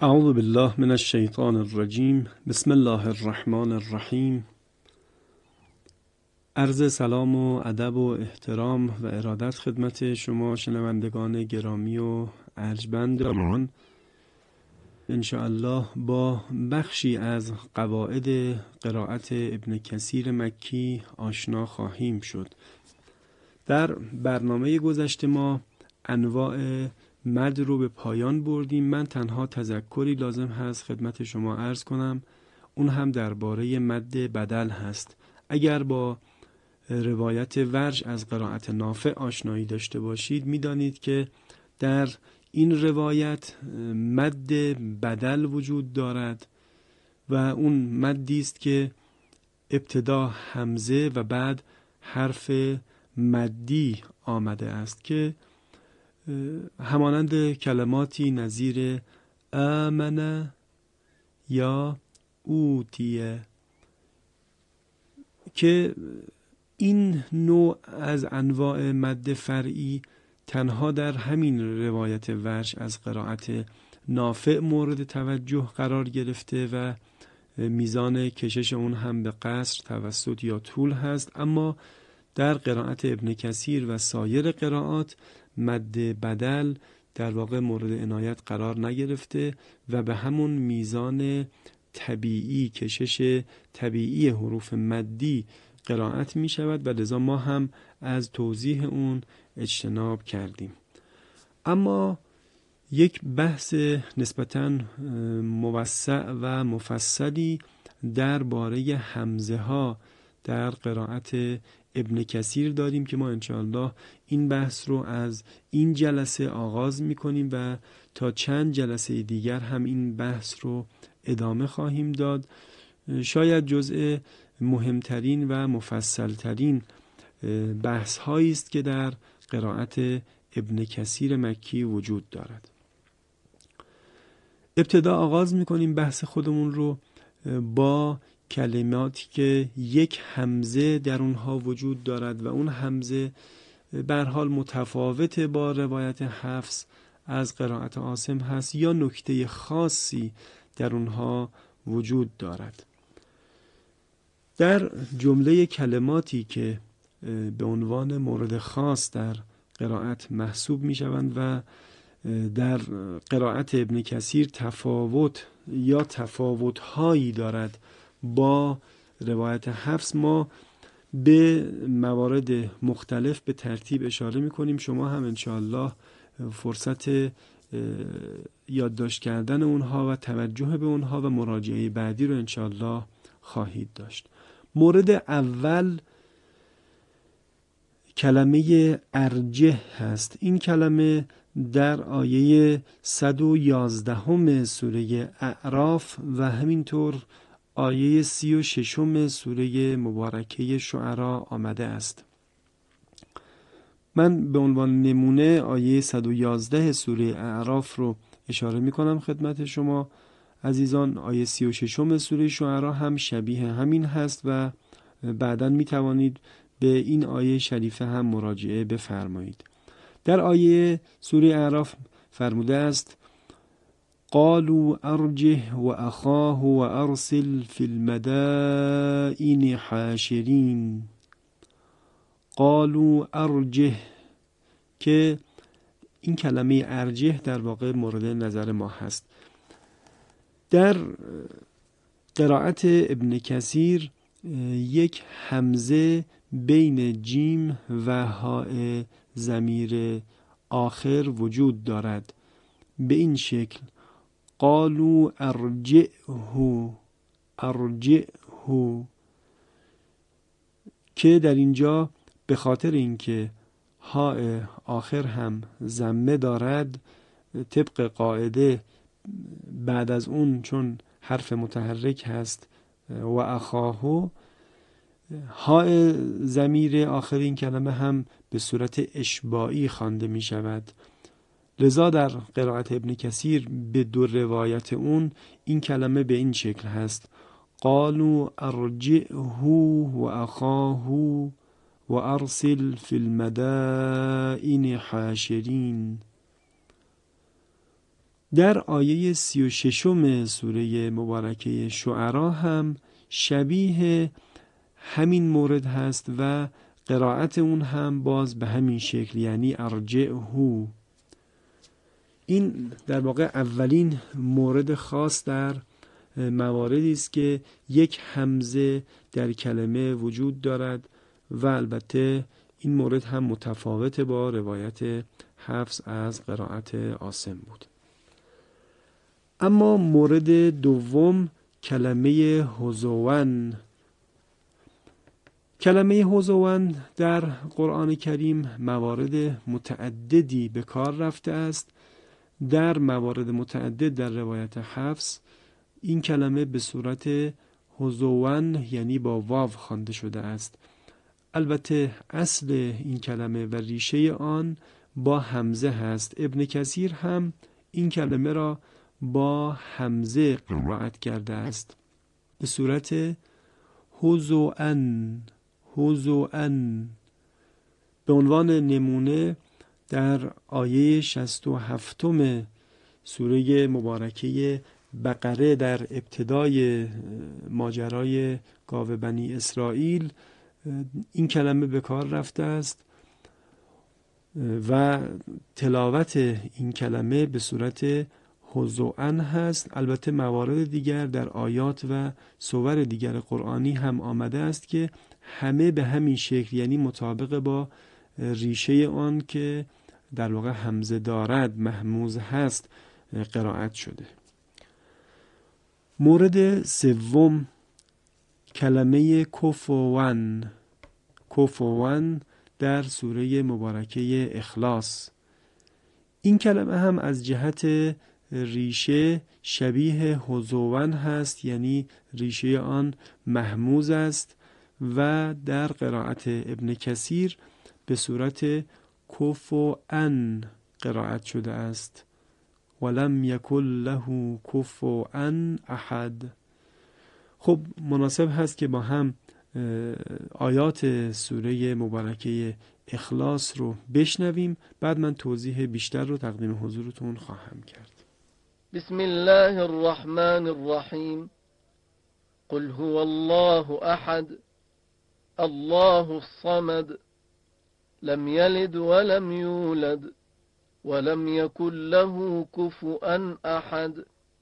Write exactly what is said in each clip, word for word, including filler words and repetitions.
اعوذ بالله من الشیطان الرجیم. بسم الله الرحمن الرحیم. عرض سلام و ادب و احترام و ارادت خدمت شما شنوندگان گرامی و ارجمند من. انشاءالله با بخشی از قواعد قرائت ابن کثیر مکی آشنا خواهیم شد. در برنامه گذشته ما انواع مد رو به پایان بردیم. من تنها تذکری لازم هست خدمت شما عرض کنم، اون هم درباره مد بدل هست. اگر با روایت ورش از قرائت نافع آشنایی داشته باشید، میدانید که در این روایت مد بدل وجود دارد و اون مدی است که ابتدا همزه و بعد حرف مدی آمده است که همانند کلماتی نظیر آمن یا اوتیه، که این نوع از انواع مد فرعی تنها در همین روایت ورش از قرائت نافع مورد توجه قرار گرفته و میزان کشش اون هم به قصر، توسط یا طول هست، اما در قرائت ابن کثیر و سایر قرائات مد بدل در واقع مورد عنایت قرار نگرفته و به همون میزان طبیعی، کشش طبیعی حروف مدی قرائت می شود و لذا ما هم از توضیح اون اجتناب کردیم. اما یک بحث نسبتاً موسع و مفصلی درباره همزه ها در قرائت ابن کثیر داریم که ما انشاءالله این بحث رو از این جلسه آغاز می کنیم و تا چند جلسه دیگر هم این بحث رو ادامه خواهیم داد. شاید جزء مهمترین و مفصلترین بحث هایی است که در قرائت ابن کثیر مکی وجود دارد. ابتدا آغاز می کنیم بحث خودمون رو با کلماتی که یک همزه در اونها وجود دارد و اون همزه به هر حال متفاوت با روایت حفص از قرائت عاصم هست یا نکته خاصی در اونها وجود دارد. در جمله کلماتی که به عنوان مورد خاص در قرائت محسوب می شوند و در قرائت ابن کثیر تفاوت یا تفاوت هایی دارد با روایت حفص، ما به موارد مختلف به ترتیب اشاره می کنیم. شما هم انشاءالله فرصت یادداشت کردن اونها و توجه به اونها و مراجعه بعدی رو انشاءالله خواهید داشت. مورد اول کلمه ارجه هست. این کلمه در آیه صد و یازده سوره اعراف و همینطور آیه سی و ششم سوره مبارکه شعرا آمده است. من به عنوان نمونه آیه صد و یازده سوره اعراف رو اشاره می کنم خدمت شما عزیزان. آیه سی و ششم سوره شعرا هم شبیه همین هست و بعداً می توانید به این آیه شریفه هم مراجعه بفرمایید. در آیه سوره اعراف فرموده است: قالوا ارجه و اخاه و ارسل فی المدائن حاشرین. قالوا ارجه، که این کلمه ارجه در واقع مورد نظر ما هست. در قرائت ابن کثیر یک همزه بین جیم و هاء ضمیر آخر وجود دارد به این شکل: قالوا ارجعه ارجعه، که در اینجا به خاطر اینکه هاء آخر هم ضمه دارد، طبق قاعده بعد از اون چون حرف متحرک هست و اخاهو، هاء ضمیر آخر این کلمه هم به صورت اشباعی خوانده می شود. لذا در قرائت ابن کثیر به دو روایت اون این کلمه به این شکل هست: قالوا ارجعه و اخاه و ارسل فی المدائن حاشرین. در آیه سی و ششم سوره مبارکه شعرا هم شبیه همین مورد هست و قرائت اون هم باز به همین شکل، یعنی ارجعهو. این در واقع اولین مورد خاص در مواردی است که یک همزه در کلمه وجود دارد و البته این مورد هم متفاوت با روایت حفص از قرائت عاصم بود. اما مورد دوم کلمه هزوان. کلمه هزوان در قرآن کریم موارد متعددی به کار رفته است. در موارد متعدد در روایت حفص این کلمه به صورت هزوان یعنی با واو خوانده شده است. البته اصل این کلمه و ریشه آن با همزه هست. ابن کثیر هم این کلمه را با همزه قرائت کرده است به صورت هزوان هزوان. به عنوان نمونه در آیه شصت و هفتم سوره مبارکه بقره در ابتدای ماجرای گاو بنی اسرائیل این کلمه به کار رفته است و تلاوت این کلمه به صورت هزوان هست. البته موارد دیگر در آیات و سور دیگر قرآنی هم آمده است که همه به همین شکل، یعنی مطابق با ریشه آن که در واقع همزه دارد، مهموز هست، قرائت شده. مورد سوم کلمه کفوان. کفوان در سوره مبارکه اخلاص. این کلمه هم از جهت ریشه شبیه هزوان هست، یعنی ریشه آن مهموز است و در قرائت ابن کثیر به صورت کفوان قرائت شده است. ولم یکن له کفوان احد. خب مناسب هست که با هم آیات سوره مبارکه اخلاص رو بشنویم، بعد من توضیح بیشتر رو تقدیم حضورتون خواهم کرد. بسم الله الرحمن الرحیم. قل هو الله احد الله الصمد لم يلد ولم يولد ولم يكن له كفوا احد.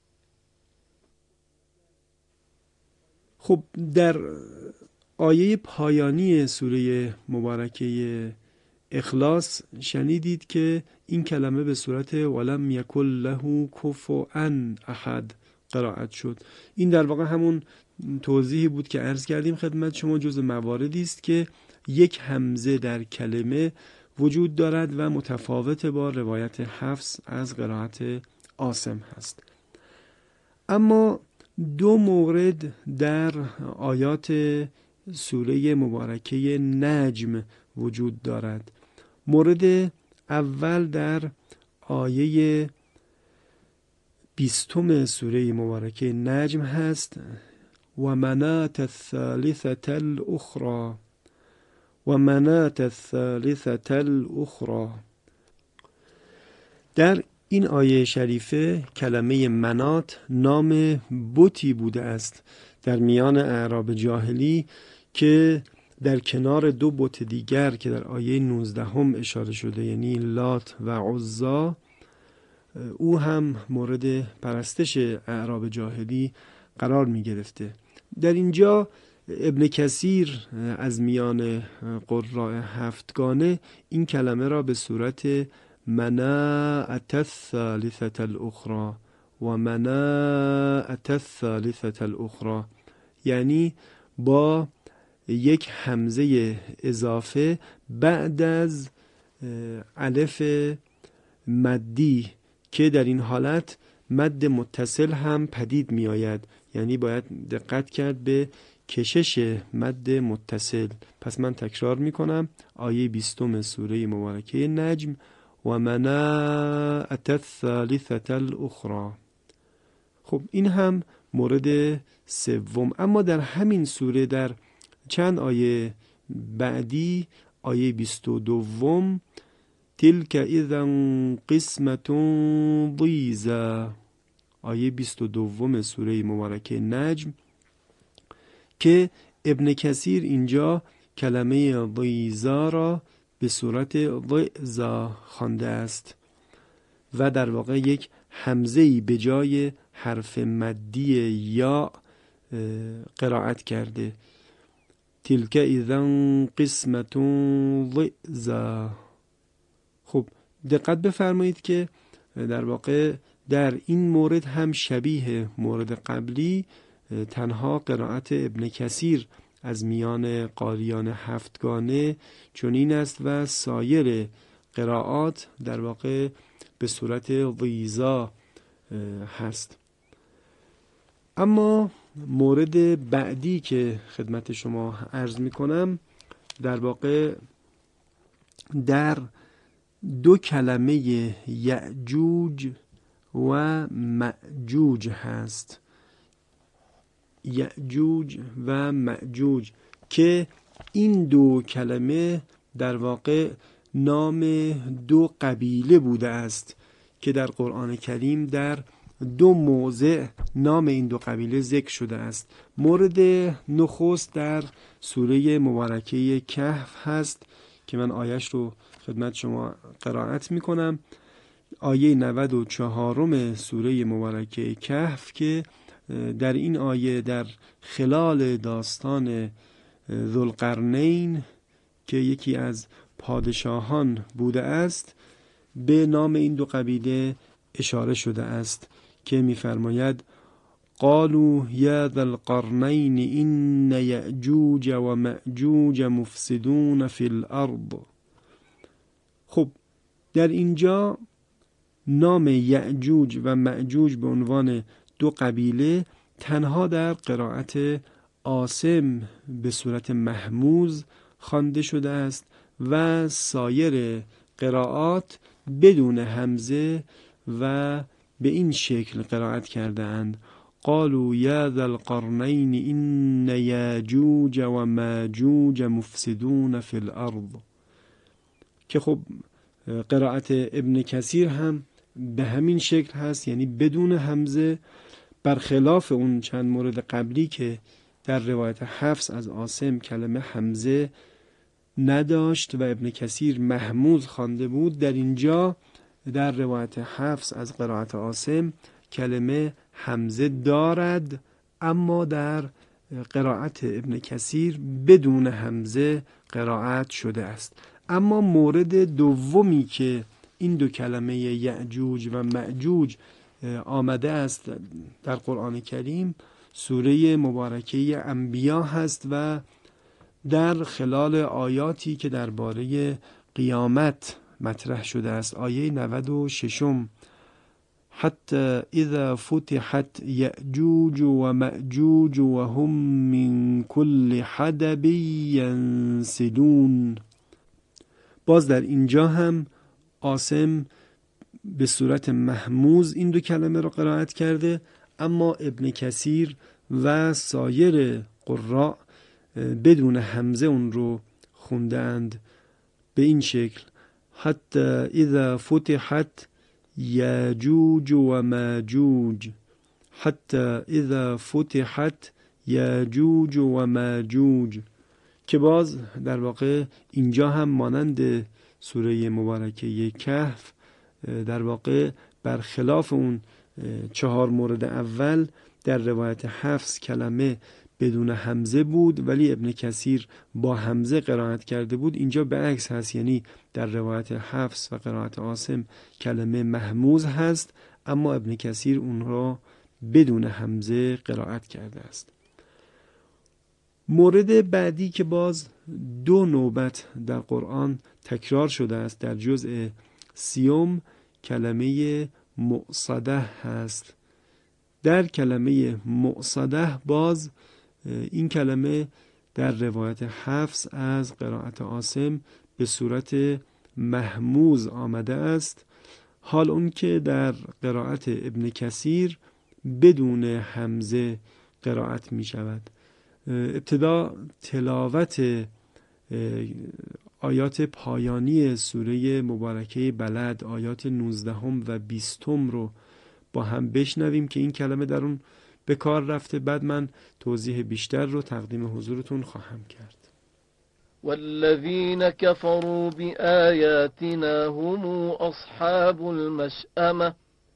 خب در آیه پایانی سوره مبارکه اخلاص شنیدید که این کلمه به صورت ولم یکن له کفوا احد قرائت شد. این در واقع همون توضیحی بود که عرض کردیم خدمت شما. جز مواردی است که یک همزه در کلمه وجود دارد و متفاوت با روایت حفص از قرائت عاصم هست. اما دو مورد در آیات سوره مبارکه نجم وجود دارد. مورد اول در آیه بیستم سوره مبارکه نجم هست و منات الثالثة الاخرى و منات الثالثة الاخرى. در این آیه شریفه کلمه منات نام بتی بوده است در میان اعراب جاهلی که در کنار دو بت دیگر که در آیه نوزده هم اشاره شده، یعنی لات و عزا، او هم مورد پرستش اعراب جاهلی قرار می گرفته. در اینجا ابن کثیر از میان قراء هفتگانه این کلمه را به صورت مناعت الثالثة الاخرى و مناعت الثالثة الاخرى، یعنی با یک همزه اضافه بعد از الف مدی که در این حالت مد متصل هم پدید می آید، یعنی باید دقت کرد به کشش مد متصل. پس من تکرار می کنم آیه بیستم سوره مبارکه نجم و مناعت الثالثة الاخرى. خب این هم مورد سوم. اما در همین سوره در چند آیه بعدی، آیه بیست و دوم، تلک اذا قسمت ضیزی، آیه بیست و دوم سوره مبارکه نجم، که ابن کثیر اینجا کلمه ضیزا را به صورت ضیزا خوانده است و در واقع یک همزه‌ای به جای حرف مدی یا قرائت کرده. تلک اذا قسمت ضیزی. خب دقت بفرمایید که در واقع در این مورد هم شبیه مورد قبلی تنها قرائت ابن کثیر از میان قاریان هفتگانه چنین است و سایر قرائات در واقع به صورت ضیزا هست. اما مورد بعدی که خدمت شما عرض می کنم در واقع در دو کلمه یأجوج و مأجوج هست. یأجوج و مأجوج که این دو کلمه در واقع نام دو قبیله بوده است که در قرآن کریم در دو موضع نام این دو قبیله ذکر شده است. مورد نخست در سوره مبارکه کهف هست که من آیش رو خدمت شما قرائت می کنم. آیه نود و چهارم سوره مبارکه کهف که در این آیه در خلال داستان ذوالقرنین که یکی از پادشاهان بوده است به نام این دو قبیله اشاره شده است که می‌فرماید قالوا یا ذا القرنین این یأجوج و مأجوج مفسدون فی الارض. خب در اینجا نام یأجوج و مأجوج به عنوان دو قبیله تنها در قرائت عاصم به صورت مهموز خوانده شده است و سایر قرائات بدون همزه و به این شکل قرائت کرده اند: قالوا یا ذا القرنین این یاجوج و ماجوج مفسدون فی الارض. که خب قرائت ابن کثیر هم به همین شکل هست، یعنی بدون همزه، برخلاف اون چند مورد قبلی که در روایت حفص از عاصم کلمه همزه نداشت و ابن کثیر محموز خوانده بود. در اینجا در روایت حفص از قرائت عاصم کلمه همزه دارد، اما در قرائت ابن کثیر بدون همزه قرائت شده است. اما مورد دومی که این دو کلمه یأجوج و مأجوج آمده است در قرآن کریم سوره مبارکه انبیا هست و در خلال آیاتی که درباره قیامت مطرح شده است. آیه نود و ششم: حتی اذا فتحت یأجوج و مأجوج و هم من کل حدب ینسلون. باز در اینجا هم عاصم به صورت محموز این دو کلمه را قرائت کرده، اما ابن کثیر و سایر قراء بدون همزه اون رو خوندند به این شکل: حتی اذا فتحت یاجوج و ماجوج، حتی اذا فتحت یاجوج و ماجوج. که باز در واقع اینجا هم مانند سوره مبارکه کهف در واقع برخلاف اون چهار مورد اول در روایت حفص کلمه بدون همزه بود ولی ابن کثیر با همزه قرائت کرده بود. اینجا به عکس هست، یعنی در روایت حفص و قرائت عاصم کلمه محموز هست اما ابن کثیر اون را بدون همزه قرائت کرده است. مورد بعدی که باز دو نوبت در قرآن تکرار شده است در جزء سیوم کلمه مؤصده هست. در کلمه مؤصده باز این کلمه در روایت حفص از قرائت عاصم به صورت محموز آمده است، حال اون که در قرائت ابن کثیر بدون همزه قرائت می شود. ابتدا تلاوت آیات پایانی سوره مبارکه بلد، آیات نوزدهم و بیستم رو با هم بشنویم که این کلمه در اون به کار رفته. بعد من توضیح بیشتر رو تقدیم حضورتون خواهم کرد. والذین كفروا بآیاتنا هم اصحاب المشأمة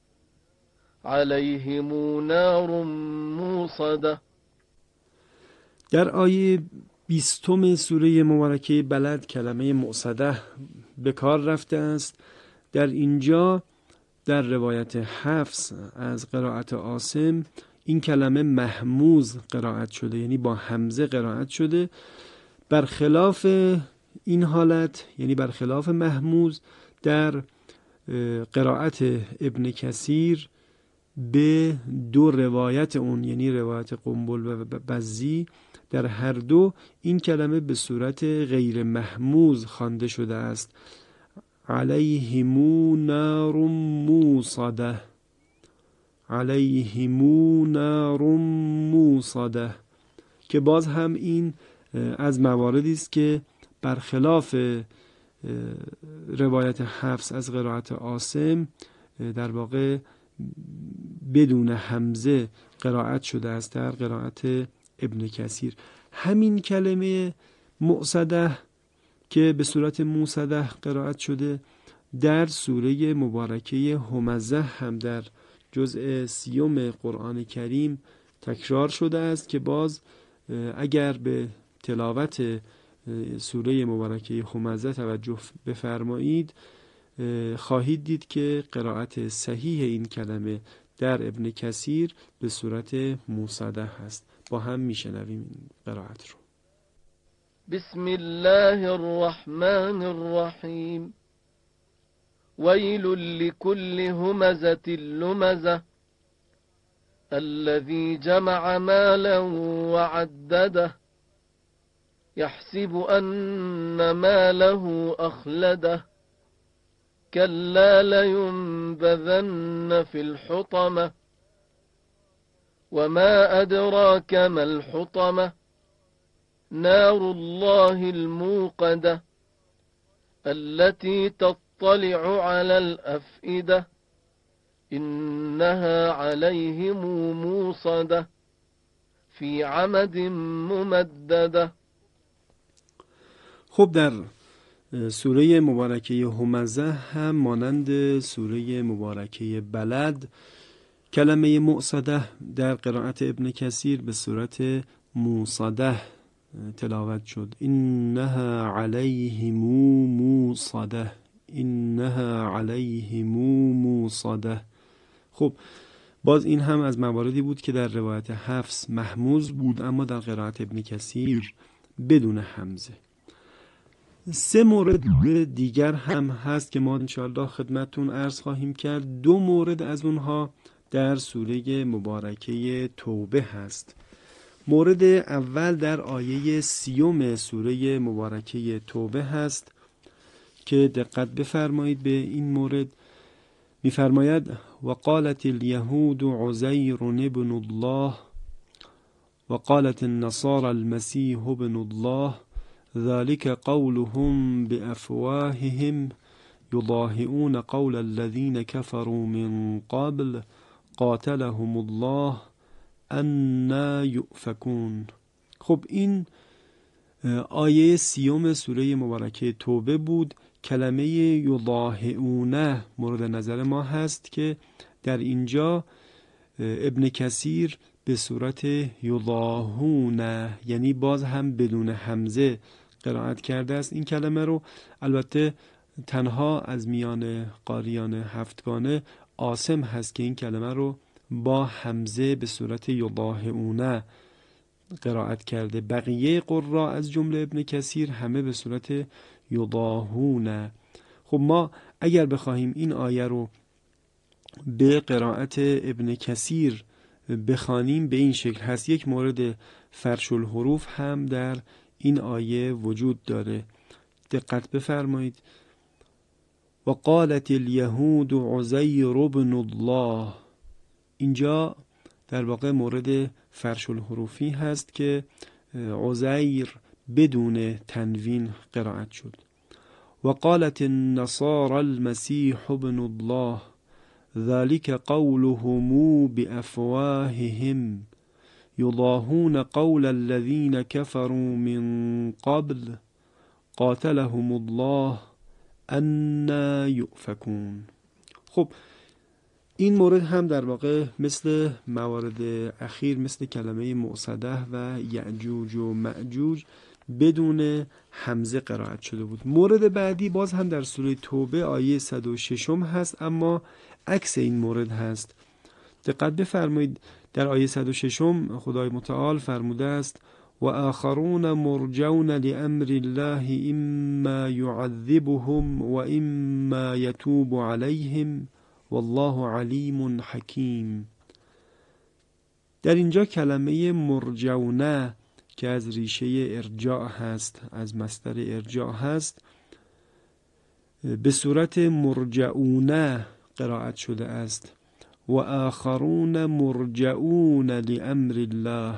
علیهم نار موصده. در آیه بیستم سوره مبارکه بلد کلمه موصده به کار رفته است. در اینجا در روایت حفص از قرائت عاصم این کلمه محموز قرائت شده، یعنی با همزه قرائت شده، برخلاف این حالت، یعنی برخلاف محموز در قرائت ابن کثیر به دو روایت اون، یعنی روایت قنبل و بزی، در هر دو این کلمه به صورت غیر محموز خوانده شده است. علیهم نار موصده، علیهم نار موصده، که باز هم این از مواردی است که برخلاف روایت حفص از قرائت عاصم در واقع بدون همزه قرائت شده است در قرائت ابن کثیر. همین کلمه موصده که به صورت موصده قرائت شده در سوره مبارکه همزه هم در جزء سیوم قرآن کریم تکرار شده است که باز اگر به تلاوت سوره مبارکه همزه توجه بفرمایید خواهید دید که قرائت صحیح این کلمه در ابن کثیر به صورت موصده هست. با هم میشنویم این قرائت رو. بسم الله الرحمن الرحیم. ویل لكل همزة لمزة الذي جمع مالا وعدده يحسب أن ماله أخلده كلا لينبذن في الحطمة وما أدراك ما الحطمة نار الله الموقدة التي تطلع على الأفئدة إنها عليهم موصدة في عمد ممددة. خب در سوره مبارکه همزه هم مانند سوره مبارکه بلد کلمه موصده در قرائت ابن کثیر به صورت موصده تلاوت شد. اینها علیهم موصده، اینها علیهم موصده. خب باز این هم از مواردی بود که در روایت حفص محموز بود اما در قرائت ابن کثیر بدون همزه. سه مورد دیگر هم هست که ما انشاءالله خدمتتون عرض خواهیم کرد. دو مورد از اونها در سوره مبارکه توبه هست. مورد اول در آیه سیوم سوره مبارکه توبه هست که دقت بفرمایید به این مورد. می‌فرماید و قالت الیهود عزیر ابن الله و قالت النصارى المسیح ابن الله ذلك قولهم بأفواههم يضاهئون قول الذين كفروا من قبل قاتلهم الله أنا يؤفكون. خب این آیه سیوم سوره مبارکه توبه بود. کلمه یضاهئون مورد نظر ما هست که در اینجا ابن کثیر به صورت یضاهون، یعنی باز هم بدون همزه قرائت کرده است این کلمه رو. البته تنها از میان قاریان هفتگانه عاصم هست که این کلمه رو با همزه به صورت یضاهئون قرائت کرده. بقیه قرا از جمله ابن کثیر همه به صورت یضاهون. خب ما اگر بخواهیم این آیه رو به قرائت ابن کثیر بخوانیم به این شکل هست. یک مورد فرش الحروف هم در این آیه وجود داره. دقت بفرمایید. و قالت الیهود عزیر ابن الله، اینجا در واقع مورد فرش الحروفی هست که عزیر بدون تنوین قرائت شد. وقالت النصارى المسيح ابن الله ذلك قولهم بأفواههم يضاهون قول الذين كفروا من قبل قاتلهم الله أنا یؤفکون. خب این مورد هم در واقع مثل موارد اخیر، مثل کلمه موصده و یعجوج و معجوج بدون همزه قرائت شده بود. مورد بعدی باز هم در سوره توبه آیه صد و شش هست، اما عکس این مورد هست. دقت بفرمایید، در آیه صد و شش خدای متعال فرموده است و آخرون مرجون لامر الله اما یعذبهم و اما یتوب علیهم والله علیم حکیم. در اینجا کلمه مرجونه که از ریشه ارجاع هست، از مصدر ارجاع هست، به صورت مرجعونه قرائت شده است و آخرون مرجعون لامر الله.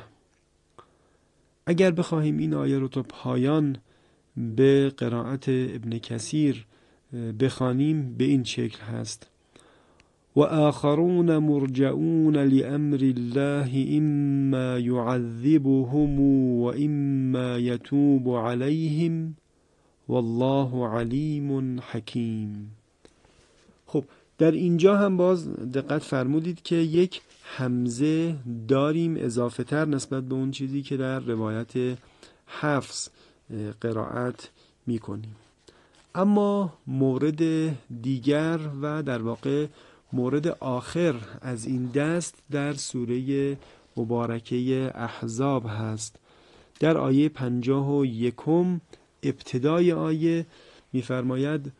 اگر بخواهیم این آیه رو تا پایان به قرائت ابن کثیر بخوانیم به این شکل هست و آخرون مرجعون لامر الله اما یعذبهم و اما یتوب علیهم والله علیم حکیم. خب در اینجا هم باز دقت فرمودید که یک همزه داریم اضافه تر نسبت به اون چیزی که در روایت حفص قرائت می کنیم. اما مورد دیگر و در واقع مورد آخر از این دست در سوره مبارکه احزاب هست. در آیه پنجاه و یکم ابتدای آیه می‌فرماید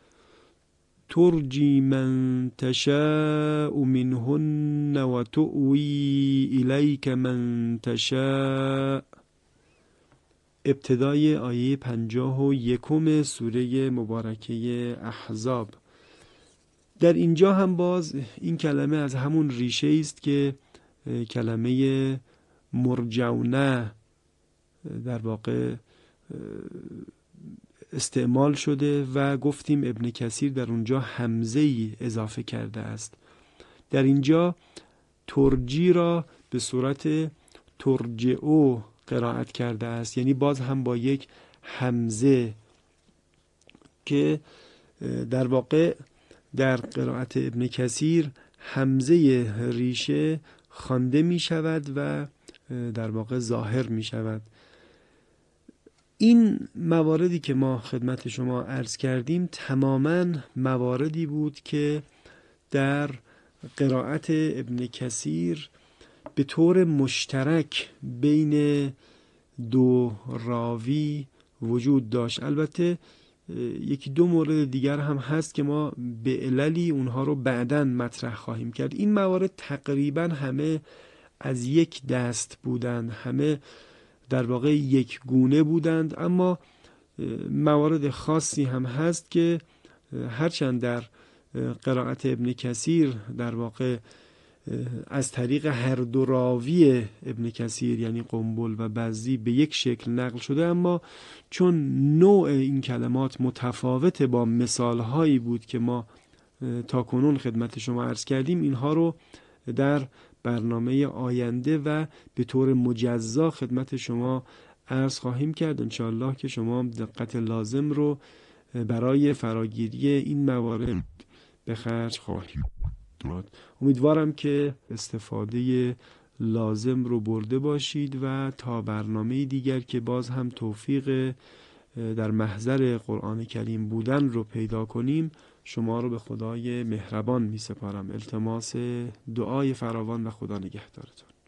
ترجی من تشاء منهن و تؤوی الیک من تشاء. ابتدای آیه پنجاه و یکم سوره مبارکه احزاب. در اینجا هم باز این کلمه از همون ریشه است که کلمه مرجعونه در واقع استعمال شده و گفتیم ابن کثیر در اونجا همزه‌ای اضافه کرده است. در اینجا ترجی را به صورت ترجعو قرائت کرده است، یعنی باز هم با یک همزه که در واقع در قرائت ابن کثیر همزه ریشه خوانده می شود و در واقع ظاهر می شود. این مواردی که ما خدمت شما عرض کردیم تماماً مواردی بود که در قرائت ابن کثیر به طور مشترک بین دو راوی وجود داشت. البته یکی دو مورد دیگر هم هست که ما به عللی اونها رو بعداً مطرح خواهیم کرد. این موارد تقریباً همه از یک دست بودند، همه در واقع یک گونه بودند، اما موارد خاصی هم هست که هرچند در قرائت ابن کثیر در واقع از طریق هر دو راوی ابن کثیر یعنی قنبل و بزی به یک شکل نقل شده، اما چون نوع این کلمات متفاوت با مثالهایی بود که ما تاکنون خدمت شما عرض کردیم، اینها رو در برنامه آینده و به طور مجزا خدمت شما عرض خواهیم کرد انشاءالله که شما دقت لازم رو برای فراگیری این موارد به خرج خواهیم داد. امیدوارم که استفاده لازم رو برده باشید و تا برنامه دیگر که باز هم توفیق در محضر قرآن کریم بودن رو پیدا کنیم شما رو به خدای مهربان می سپارم. التماس دعای فراوان و خدا نگهدارتون.